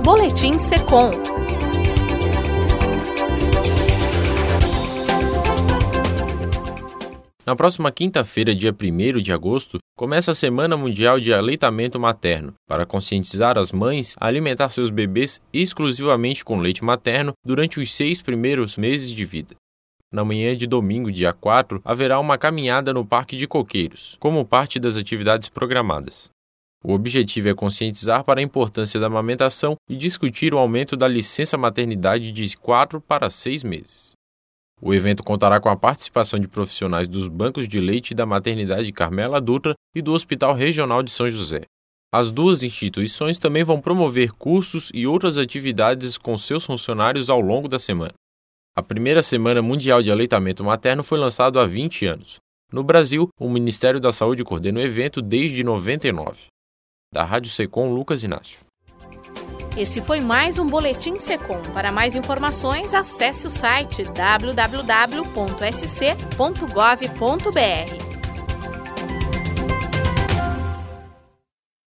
Boletim Secom. Na próxima quinta-feira, dia 1º de agosto, começa a Semana Mundial de Aleitamento Materno, para conscientizar as mães a alimentar seus bebês exclusivamente com leite materno durante os 6 primeiros meses de vida. Na manhã de domingo, dia 4, haverá uma caminhada no Parque de Coqueiros, como parte das atividades programadas. O objetivo é conscientizar para a importância da amamentação e discutir o aumento da licença maternidade de 4 para 6 meses. O evento contará com a participação de profissionais dos bancos de leite da Maternidade Carmela Dutra e do Hospital Regional de São José. As duas instituições também vão promover cursos e outras atividades com seus funcionários ao longo da semana. A primeira Semana Mundial de Aleitamento Materno foi lançada há 20 anos. No Brasil, o Ministério da Saúde coordena o evento desde 99. Da Rádio Secom, Lucas Inácio. Esse foi mais um Boletim Secom. Para mais informações, acesse o site www.sc.gov.br.